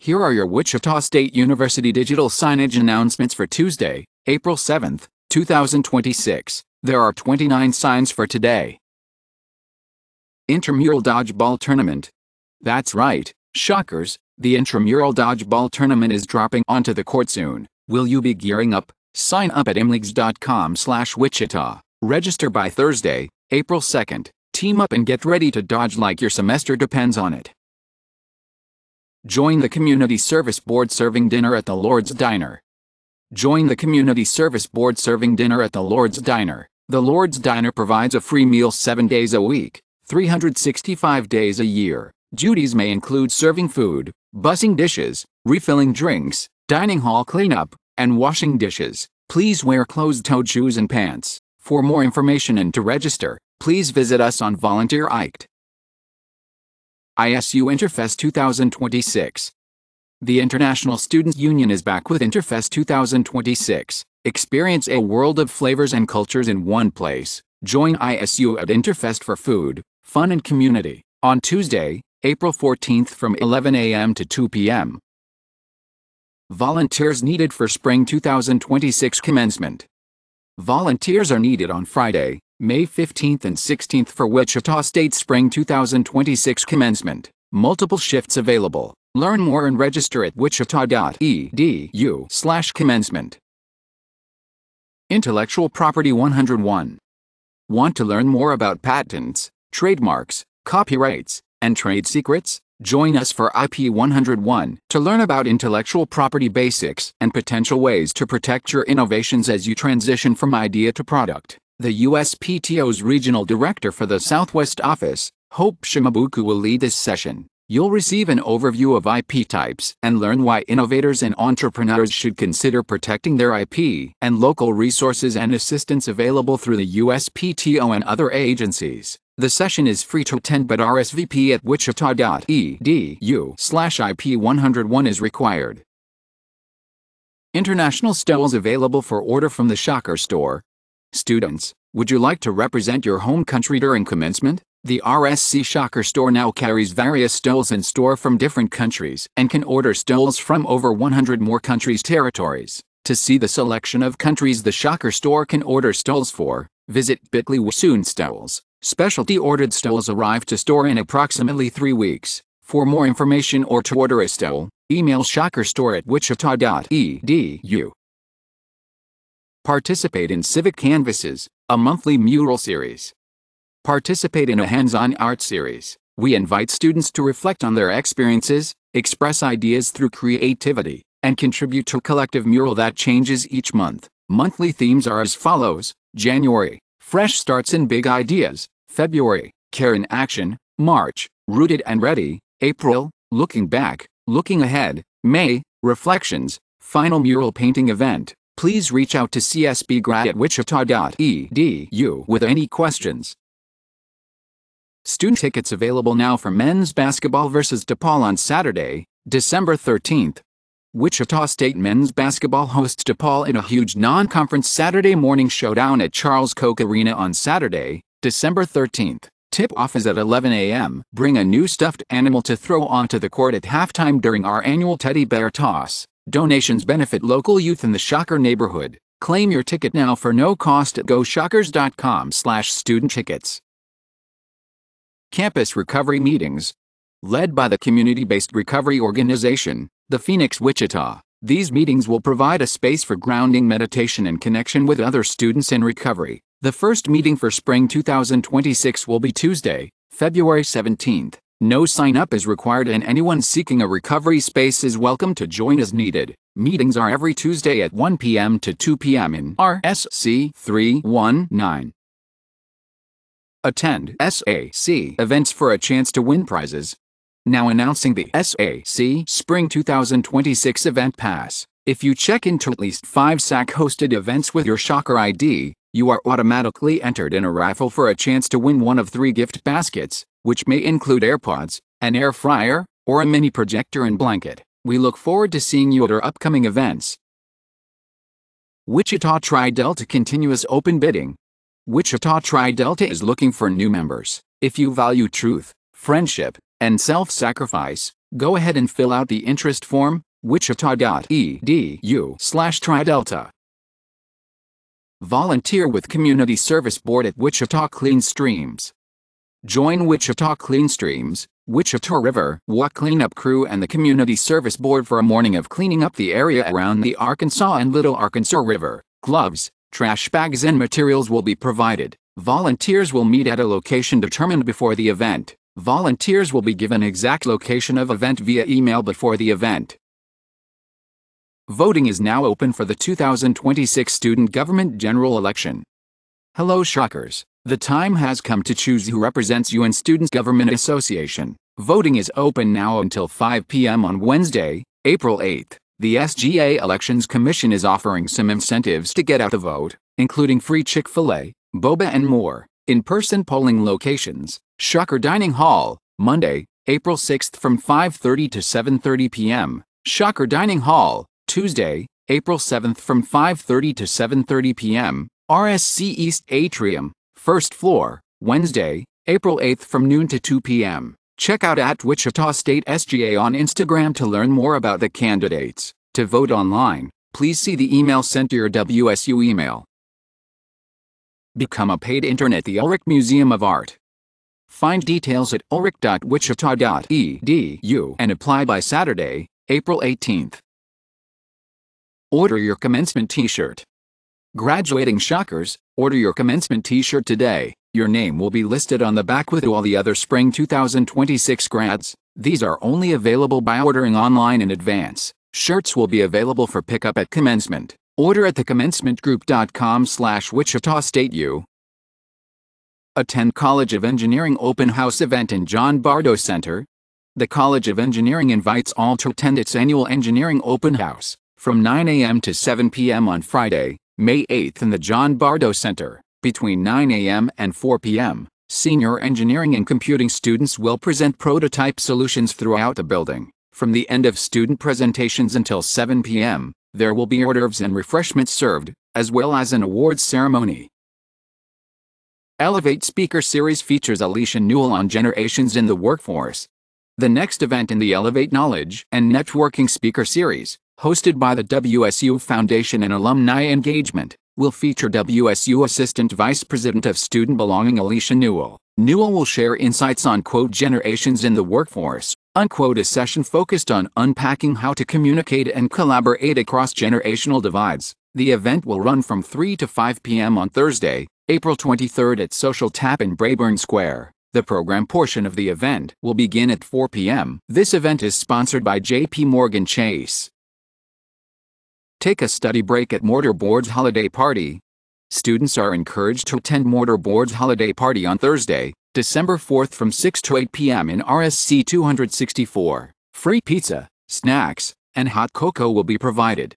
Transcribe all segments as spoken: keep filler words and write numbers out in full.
Here are your Wichita State University digital signage announcements for Tuesday, April seventh, two thousand twenty-six. There are twenty-nine signs for today. Intramural Dodgeball Tournament. That's right, Shockers, the Intramural Dodgeball Tournament is dropping onto the court soon. Will you be gearing up? Sign up at imleagues dot com slash Wichita. Register by Thursday, April second. Team up and get ready to dodge like your semester depends on it. Join the Community Service Board serving dinner at the Lord's Diner. Join the Community Service Board serving dinner at the Lord's Diner. The Lord's Diner provides a free meal seven days a week, three hundred sixty-five days a year. Duties may include serving food, bussing dishes, refilling drinks, dining hall cleanup, and washing dishes. Please wear closed-toed shoes and pants. For more information and to register, please visit us on Volunteer I C T. I S U Interfest two thousand twenty-six. The International Students Union is back with Interfest two thousand twenty-six. Experience a world of flavors and cultures in one place. Join I S U at Interfest for food, fun and community, on Tuesday, April fourteenth from eleven a m to two p m Volunteers needed for Spring two thousand twenty-six commencement. Volunteers are needed on Friday, May fifteenth and sixteenth for Wichita State Spring two thousand twenty-six commencement. Multiple shifts available. Learn more and register at wichita dot e d u slash commencement. Intellectual Property one oh one. Want to learn more about patents, trademarks, copyrights, and trade secrets? Join us for I P one oh one to learn about intellectual property basics and potential ways to protect your innovations as you transition from idea to product. The U S P T O's Regional Director for the Southwest Office, Hope Shimabuku, will lead this session. You'll receive an overview of I P types and learn why innovators and entrepreneurs should consider protecting their I P and local resources and assistance available through the U S P T O and other agencies. The session is free to attend, but R S V P at wichita dot e d u slash I P one oh one is required. International stalls available for order from the Shocker store. Students, would you like to represent your home country during commencement? The R S C Shocker store now carries various stalls in store from different countries and can order stalls from over one hundred more countries' territories. To see the selection of countries the Shocker store can order stalls for, visit bit dot l y soon stalls. Specialty ordered stalls arrive to store in approximately three weeks. For more information or to order a stall, email shockerstore at wichita dot e d u. Participate in Civic Canvases, a monthly mural series. Participate in a hands-on art series. We invite students to reflect on their experiences, express ideas through creativity, and contribute to a collective mural that changes each month. Monthly themes are as follows: January, Fresh Starts and Big Ideas; February, Care in Action; March, Rooted and Ready; April, Looking Back, Looking Ahead; May, Reflections, Final Mural Painting Event. Please reach out to C S B grad at wichita dot e d u with any questions. Student tickets available now for men's basketball versus DePaul on Saturday, December thirteenth. Wichita State men's basketball hosts DePaul in a huge non-conference Saturday morning showdown at Charles Koch Arena on Saturday, December thirteenth. Tip-off is at eleven a m Bring a new stuffed animal to throw onto the court at halftime during our annual Teddy Bear Toss. Donations benefit local youth in the Shocker neighborhood. Claim your ticket now for no cost at go shockers dot com slash student tickets. Campus Recovery Meetings. Led by the community-based recovery organization, the Phoenix Wichita. These meetings will provide a space for grounding, meditation, and connection with other students in recovery. The first meeting for Spring two thousand twenty-six will be Tuesday, February seventeenth. No sign-up is required, and anyone seeking a recovery space is welcome to join as needed. Meetings are every Tuesday at one p m to two p m in R S C three one nine. Attend S A C events for a chance to win prizes. Now announcing the S A C Spring two thousand twenty-six Event Pass. If you check into at least five S A C-hosted events with your Shocker I D, you are automatically entered in a raffle for a chance to win one of three gift baskets, which may include AirPods, an air fryer, or a mini projector and blanket. We look forward to seeing you at our upcoming events. Wichita Tri-Delta Continuous Open Bidding. Wichita Tri-Delta is looking for new members. If you value truth, friendship, and self-sacrifice, Go ahead and fill out the interest form, wichita.edu slash tri-delta. Volunteer with Community Service Board at Wichita Clean Streams. Join Wichita Clean Streams, Wichita River Walk Cleanup Crew and the Community Service Board for a morning of cleaning up the area around the Arkansas and Little Arkansas River. Gloves, trash bags and materials will be provided. Volunteers will meet at a location determined before the event. Volunteers will be given exact location of event via email before the event. Voting is now open for the two thousand twenty-six Student Government General Election. Hello Shockers! The time has come to choose who represents you in Student Government Association. Voting is open now until five p m on Wednesday, April eighth. The S G A Elections Commission is offering some incentives to get out the vote, including free Chick-fil-A, boba and more. In-person polling locations: Shocker Dining Hall, Monday, April sixth from five thirty to seven thirty p m Shocker Dining Hall, Tuesday, April seventh from five thirty to seven thirty p m R S C East Atrium, first floor, Wednesday, April eighth from noon to two p m Check out at Wichita State S G A on Instagram to learn more about the candidates. To vote online, please see the email sent to your W S U email. Become a paid intern at the Ulrich Museum of Art. Find details at ulrich dot wichita dot e d u and apply by Saturday, April eighteenth. Order your commencement t-shirt. Graduating Shockers, order your commencement t-shirt today. Your name will be listed on the back with all the other spring two thousand twenty-six grads. These are only available by ordering online in advance. Shirts will be available for pickup at commencement. Order at the commencement group dot com slash Wichita State U. Attend College of Engineering Open House event in John Bardo Center. The College of Engineering invites all to attend its annual Engineering Open House from nine a m to seven p m on Friday, May eighth in the John Bardo Center. Between nine a m and four p m, senior engineering and computing students will present prototype solutions throughout the building. From the end of student presentations until seven p m, there will be hors d'oeuvres and refreshments served, as well as an awards ceremony. Elevate Speaker Series features Alicia Newell on generations in the workforce. The next event in the Elevate Knowledge and Networking Speaker Series, hosted by the W S U Foundation and Alumni Engagement, will feature W S U Assistant Vice President of Student Belonging Alicia Newell. Newell will share insights on quote generations in the workforce, unquote, a session focused on unpacking how to communicate and collaborate across generational divides. The event will run from three to five p m on Thursday, April twenty-third at Social Tap in Brayburn Square. The program portion of the event will begin at four p m This event is sponsored by J P Morgan Chase. Take a study break at Mortarboard's Holiday Party. Students are encouraged to attend Mortarboard's Holiday Party on Thursday, December fourth from six to eight p m in R S C two sixty-four. Free pizza, snacks, and hot cocoa will be provided.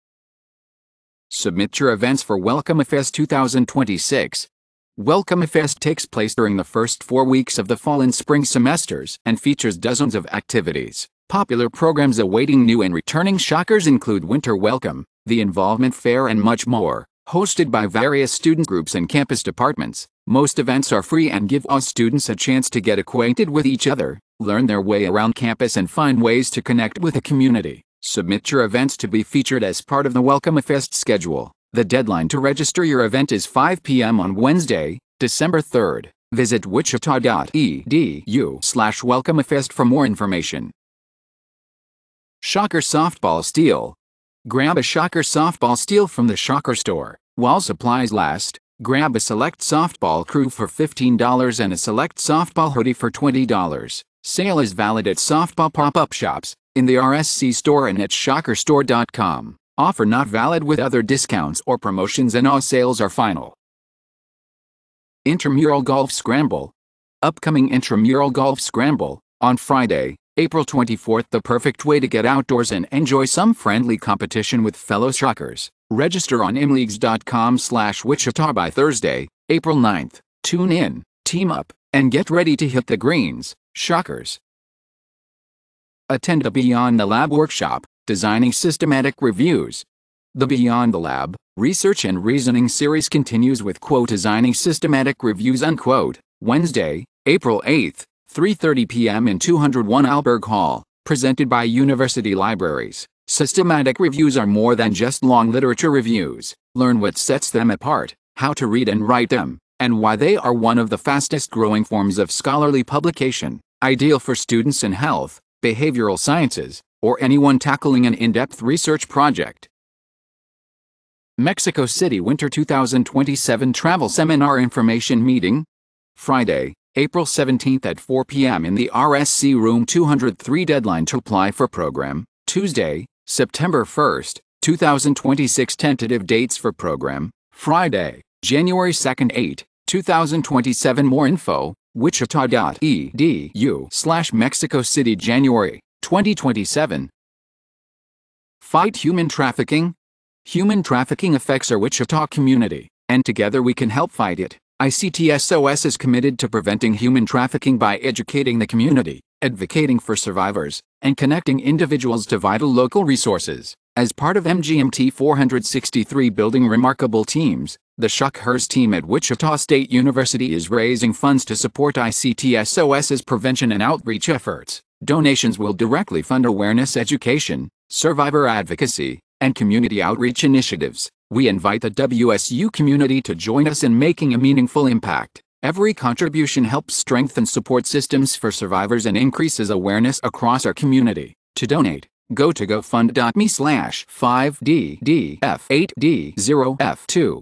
Submit your events for WelcomeFest two thousand twenty-six. WelcomeFest takes place during the first four weeks of the fall and spring semesters and features dozens of activities. Popular programs awaiting new and returning Shockers include Winter Welcome, the Involvement Fair and much more. Hosted by various student groups and campus departments, most events are free and give all students a chance to get acquainted with each other, learn their way around campus and find ways to connect with the community. Submit your events to be featured as part of the WelcomeFest schedule. The deadline to register your event is five p m on Wednesday, December third. Visit wichita dot e d u slash welcomefest for more information. Shocker Softball Steal. Grab a Shocker softball steal from the Shocker store. While supplies last, grab a Select Softball Crew for fifteen dollars and a Select Softball Hoodie for twenty dollars. Sale is valid at softball pop-up shops, in the R S C store and at shocker store dot com. Offer not valid with other discounts or promotions and all sales are final. Intramural Golf Scramble. Upcoming Intramural Golf Scramble, on Friday, April twenty-fourth, the perfect way to get outdoors and enjoy some friendly competition with fellow Shockers. Register on imleagues dot com slash Wichita by Thursday, April ninth. Tune in, team up, and get ready to hit the greens, Shockers. Attend the Beyond the Lab workshop, Designing Systematic Reviews. The Beyond the Lab Research and Reasoning series continues with quote Designing Systematic Reviews unquote, Wednesday, April eighth. three thirty p m in two oh one Alberg Hall. presented by university libraries. Systematic reviews are more than just long literature reviews. Learn what sets them apart, how to read and write them, and why they are one of the fastest growing forms of scholarly publication, ideal for students in health, behavioral sciences, or anyone tackling an in-depth research project. Mexico City Winter two thousand twenty-seven Travel Seminar Information Meeting. Friday, April seventeenth at four p m in the R S C Room two oh three. Deadline to apply for program. Tuesday, September first, two thousand twenty-six. Tentative dates for program. Friday, January second, eight, two thousand twenty-seven. More info, wichita dot e d u slash Mexico City January twenty twenty-seven. Fight human trafficking. Human trafficking affects our Wichita community, and together we can help fight it. I C T S O S is committed to preventing human trafficking by educating the community, advocating for survivors, and connecting individuals to vital local resources. As part of M G M T four sixty-three Building Remarkable Teams, the Shuckers team at Wichita State University is raising funds to support I C T S O S's prevention and outreach efforts. Donations will directly fund awareness education, survivor advocacy, and community outreach initiatives. We invite the W S U community to join us in making a meaningful impact. Every contribution helps strengthen support systems for survivors and increases awareness across our community. To donate, go to gofund.me slash 5ddf8d0f2.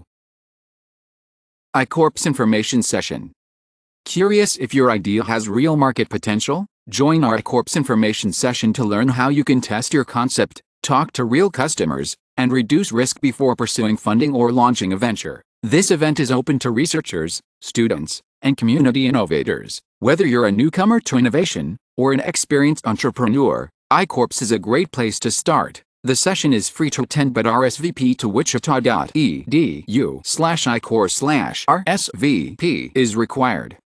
iCorps Information Session. Curious if your idea has real market potential? Join our iCorps Information Session to learn how you can test your concept, talk to real customers, and reduce risk before pursuing funding or launching a venture. This event is open to researchers, students, and community innovators. Whether you're a newcomer to innovation or an experienced entrepreneur, iCorps is a great place to start. The session is free to attend, but R S V P to wichita dot e d u slash iCorps slash R S V P is required.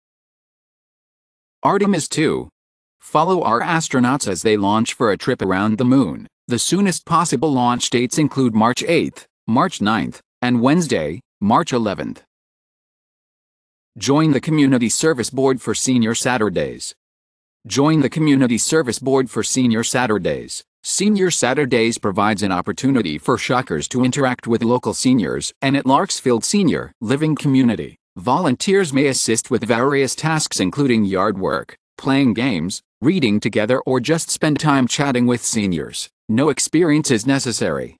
Artemis two. Follow our astronauts as they launch for a trip around the moon. The soonest possible launch dates include March eighth, March ninth, and Wednesday, March eleventh. Join the Community Service Board for Senior Saturdays. Join the Community Service Board for Senior Saturdays. Senior Saturdays provides an opportunity for Shuckers to interact with local seniors and at Larksfield Senior Living Community. Volunteers may assist with various tasks including yard work, playing games, reading together, or just spend time chatting with seniors. No experience is necessary.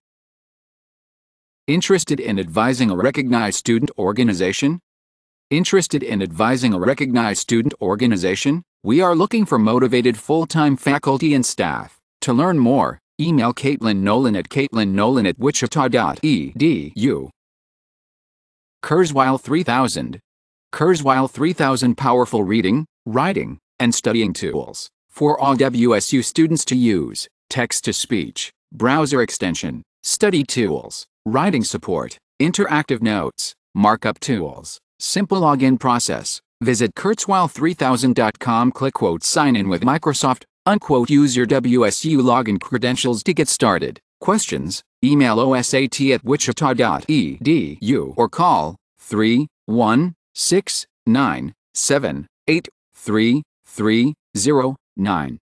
Interested in advising a recognized student organization? Interested in advising a recognized student organization? We are looking for motivated full-time faculty and staff. To learn more, email Caitlin Nolan at caitlin nolan at wichita dot e d u. Kurzweil three thousand. Kurzweil three thousand powerful reading, writing, and studying tools for all W S U students to use. Text-to-speech, browser extension, study tools, writing support, interactive notes, markup tools, simple login process. Visit kurzweil three thousand dot com. Click quote sign in with Microsoft, unquote. Use your W S U login credentials to get started. Questions? Email O S A T at wichita dot e d u or call three one six nine seven eight three three zero nine.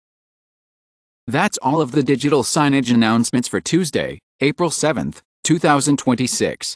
That's all of the digital signage announcements for Tuesday, April seventh, two thousand twenty-six.